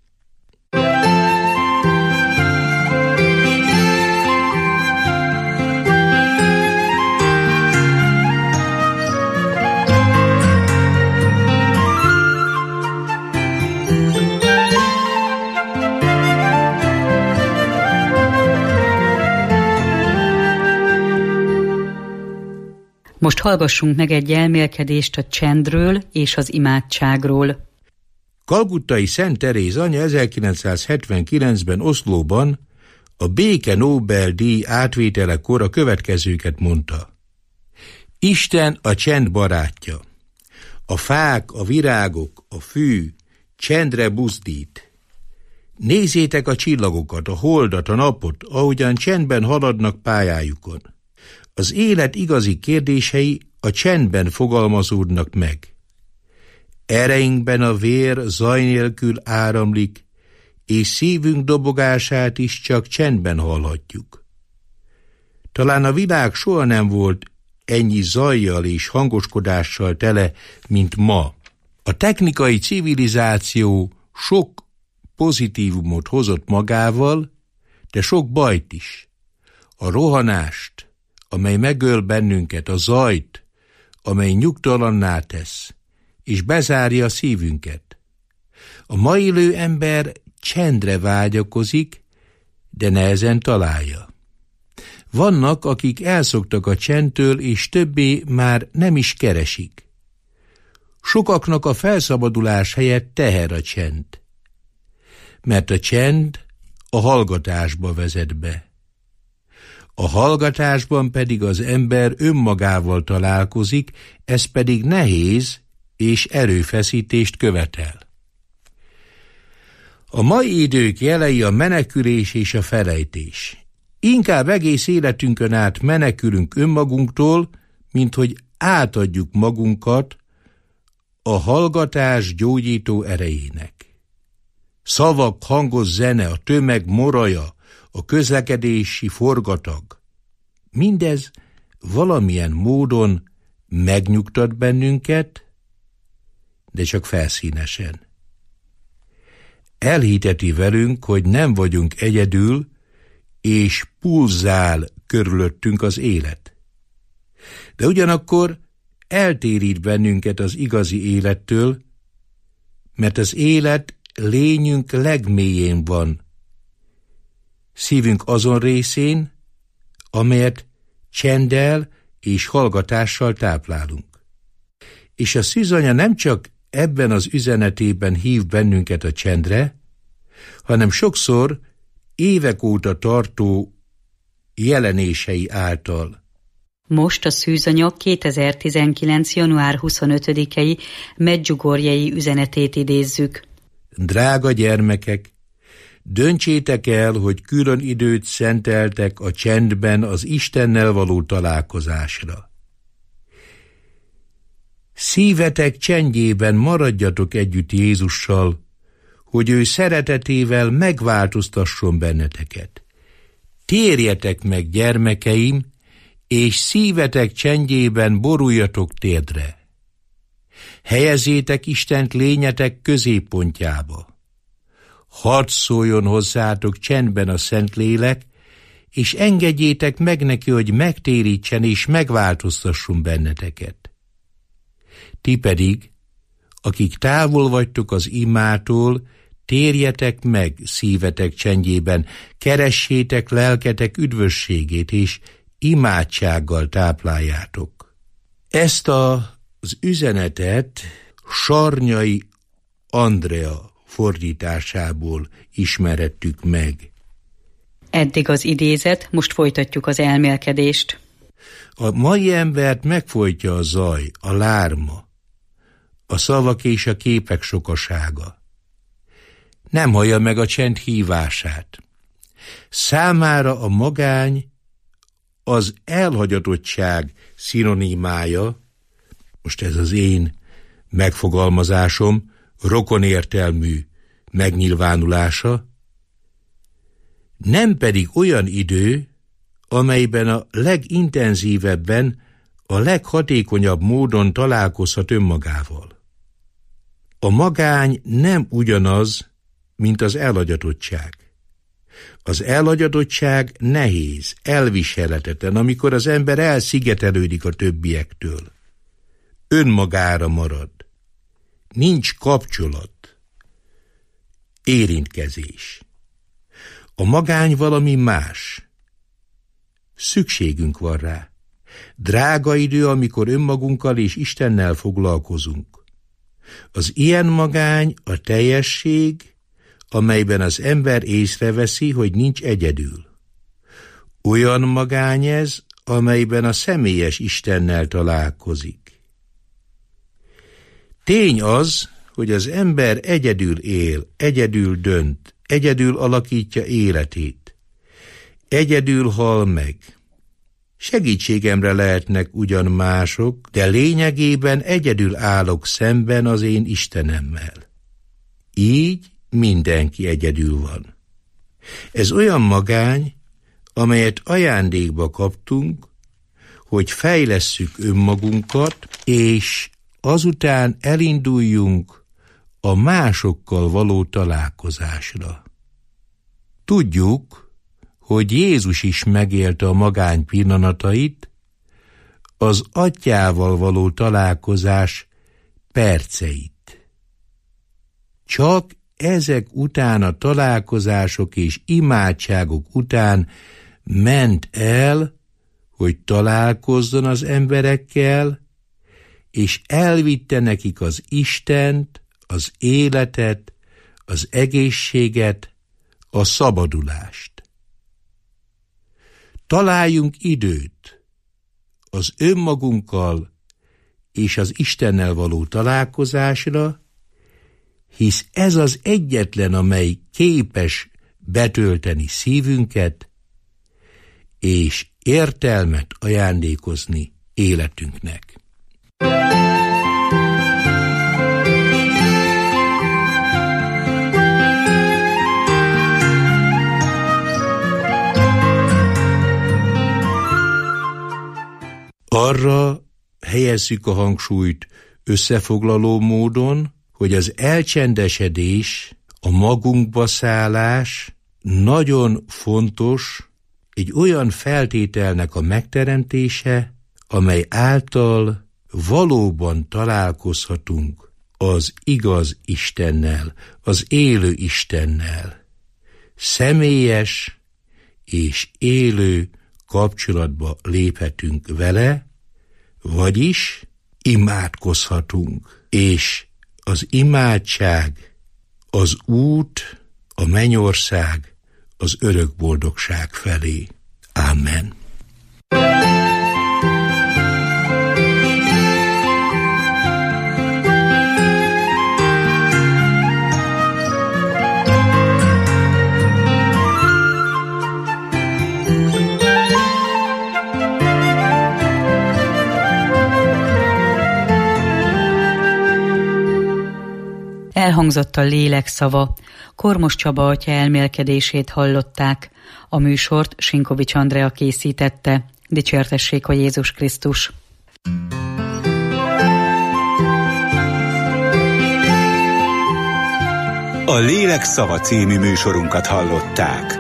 Most hallgassunk meg egy elmélkedést a csendről és az imádságról. Kalkuttai Szent Teréz anya 1979-ben Oszlóban a béke Nobel-díj átvételekor a következőket mondta. Isten a csend barátja. A fák, a virágok, a fű csendre buzdít. Nézzétek a csillagokat, a holdat, a napot, ahogyan csendben haladnak pályájukon. Az élet igazi kérdései a csendben fogalmazódnak meg. Ereinkben a vér zaj nélkül áramlik, és szívünk dobogását is csak csendben hallhatjuk. Talán a világ soha nem volt ennyi zajjal és hangoskodással tele, mint ma. A technikai civilizáció sok pozitívumot hozott magával, de sok bajt is. A rohanást, amely megöl bennünket, a zajt, amely nyugtalanná tesz, és bezárja a szívünket. A ma élő ember csendre vágyakozik, de nehezen találja. Vannak, akik elszoktak a csendtől, és többé már nem is keresik. Sokaknak a felszabadulás helyett teher a csend, mert a csend a hallgatásba vezet be. A hallgatásban pedig az ember önmagával találkozik, ez pedig nehéz és erőfeszítést követel. A mai idők jelei a menekülés és a felejtés. Inkább egész életünkön át menekülünk önmagunktól, mint hogy átadjuk magunkat a hallgatás gyógyító erejének. Szavak, hangos zene, a tömeg moraja, a közlekedési forgatag. Mindez valamilyen módon megnyugtat bennünket, de csak felszínesen. Elhiteti velünk, hogy nem vagyunk egyedül, és pulzál körülöttünk az élet. De ugyanakkor eltérít bennünket az igazi élettől, mert az élet lényünk legmélyén van, szívünk azon részén, amelyet csenddel és hallgatással táplálunk. És a szűzanya nem csak ebben az üzenetében hív bennünket a csendre, hanem sokszor évek óta tartó jelenései által. Most a szűzanya 2019. január 25-i medjugorjei üzenetét idézzük. Drága gyermekek, döntsétek el, hogy külön időt szenteltek a csendben az Istennel való találkozásra. Szívetek csendjében maradjatok együtt Jézussal, hogy ő szeretetével megváltoztasson benneteket. Térjetek meg, gyermekeim, és szívetek csendjében boruljatok térdre. Helyezzétek Istent lényetek középpontjába. Hadd szóljon hozzátok csendben a Szentlélek, és engedjétek meg neki, hogy megtérítsen és megváltoztasson benneteket. Ti pedig, akik távol vagytok az imától, térjetek meg szívetek csendjében, keressétek lelketek üdvösségét, és imádsággal tápláljátok. Ezt az üzenetet Sarnyai Andrea fordításából ismerettük meg. Eddig az idézet, most folytatjuk az elmélkedést. A mai embert megfojtja a zaj, a lárma, a szavak és a képek sokasága. Nem hallja meg a csend hívását. Számára a magány az elhagyatottság szinonimája, most ez az én megfogalmazásom, rokonértelmű megnyilvánulása, nem pedig olyan idő, amelyben a legintenzívebben, a leghatékonyabb módon találkozhat önmagával. A magány nem ugyanaz, mint az elhagyatottság. Az elhagyatottság nehéz, elviselhetetlen, amikor az ember elszigetelődik a többiektől. Önmagára marad. Nincs kapcsolat. Érintkezés. A magány valami más. Szükségünk van rá. Drága idő, amikor önmagunkkal és Istennel foglalkozunk. Az ilyen magány a teljesség, amelyben az ember észreveszi, hogy nincs egyedül. Olyan magány ez, amelyben a személyes Istennel találkozik. Tény az, hogy az ember egyedül él, egyedül dönt, egyedül alakítja életét. Egyedül hal meg. Segítségemre lehetnek ugyan mások, de lényegében egyedül állok szemben az én Istenemmel. Így mindenki egyedül van. Ez olyan magány, amelyet ajándékba kaptunk, hogy fejlesszük önmagunkat, és azután elinduljunk a másokkal való találkozásra. Tudjuk, hogy Jézus is megélte a magány pillanatait, az Atyával való találkozás perceit. Csak ezek után, a találkozások és imádságok után ment el, hogy találkozzon az emberekkel, és elvitte nekik az Istent, az életet, az egészséget, a szabadulást. Találjunk időt az önmagunkkal és az Istennel való találkozásra, hisz ez az egyetlen, amely képes betölteni szívünket, és értelmet ajándékozni életünknek. Arra helyezzük a hangsúlyt összefoglaló módon, hogy az elcsendesedés, a magunkba szállás nagyon fontos, egy olyan feltételnek a megteremtése, amely által valóban találkozhatunk az igaz Istennel, az élő Istennel. Személyes és élő kapcsolatba léphetünk vele, vagyis imádkozhatunk, és az imádság az út, a mennyország, az örök boldogság felé. Amen. Elhangzott a lélek szava. Kormos Csaba atya elmélkedését hallották. A műsort Sinkovics Andrea készítette. Dicsértessék a Jézus Krisztus! A Lélek szava című műsorunkat hallották.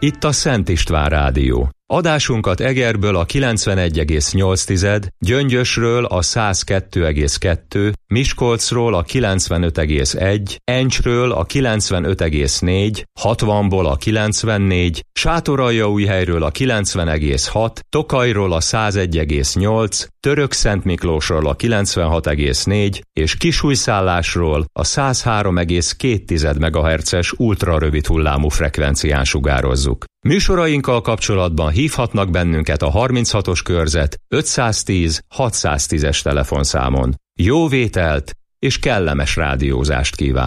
Itt a Szent István Rádió. Adásunkat Egerből a 91,8, Gyöngyösről a 102,2, Miskolcról a 95,1, Encsről a 95,4, 60-ból a 94, Sátoraljaújhelyről a 90,6, Tokajról a 101,8, Törökszentmiklósról a 96,4 és Kisújszállásról a 103,2 MHz-es ultrarövid hullámú frekvencián sugározzuk. Műsorainkkal kapcsolatban hívhatnak bennünket a 36-os körzet 510 610-es telefonszámon. Jó vételt és kellemes rádiózást kíván!